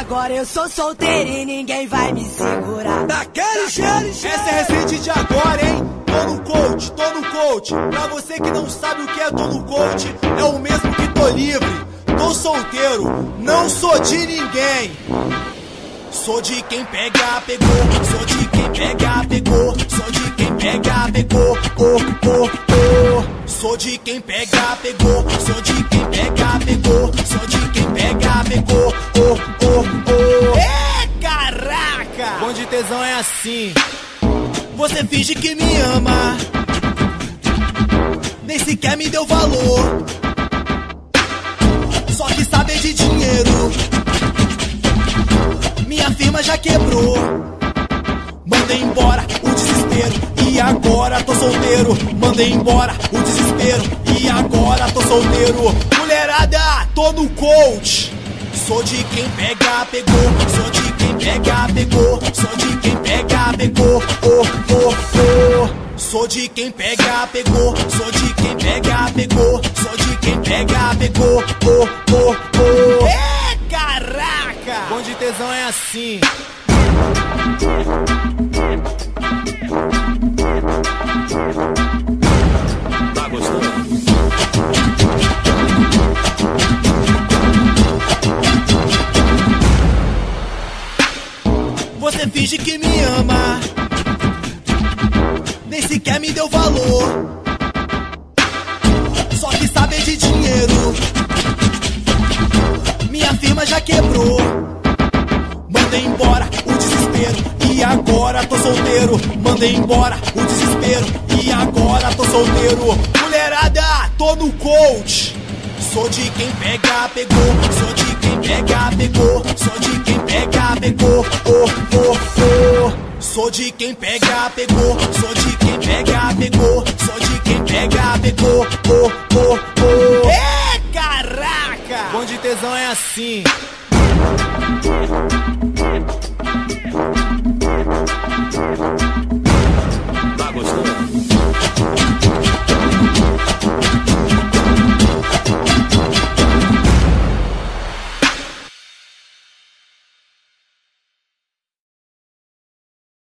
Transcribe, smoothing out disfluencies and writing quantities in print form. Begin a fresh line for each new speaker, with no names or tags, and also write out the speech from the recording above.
Agora eu sou solteiro e ninguém vai me segurar.
Daquele jeito. Essa é recente de agora, hein? Tô no coach, tô no coach. Pra você que não sabe o que é tô no coach, é o mesmo que tô livre. Tô solteiro, não sou de ninguém. Sou de quem pega, pegou. Sou de quem pega, pegou. Sou de quem pega, pegou. Sou de quem pega, pegou. Sou de quem pega, pegou. Sou de quem pega, pegou. É, caraca! Bom de tesão é assim. Você finge que me ama, nem sequer me deu valor. Só que saber de dinheiro, minha firma já quebrou. Mandei embora o desespero e agora tô solteiro. Mandei embora o desespero e agora tô solteiro. Mulherada, tô no coach. Sou de quem pega, pegou. Sou de quem pega, pegou. Sou de quem pega, pegou. Sou de quem pega, pegou. Sou de quem pega, pegou. Sou de quem pega, pegou. É, caraca! Bom de tesão é assim. Tá gostando? Você finge que me ama, nem sequer me deu valor. Só que saber de dinheiro, minha firma já quebrou. Mandei embora o desespero e agora tô solteiro. Mandei embora o desespero e agora tô solteiro. Mulherada, tô no coach. Sou de quem pega, pegou. Sou de quem pega, pegou. Sou de quem pega, pegou. Sou de quem pega, pegou. Sou de quem pega, pegou. Sou de quem pega, pegou. É, caraca! Bom de tesão é assim.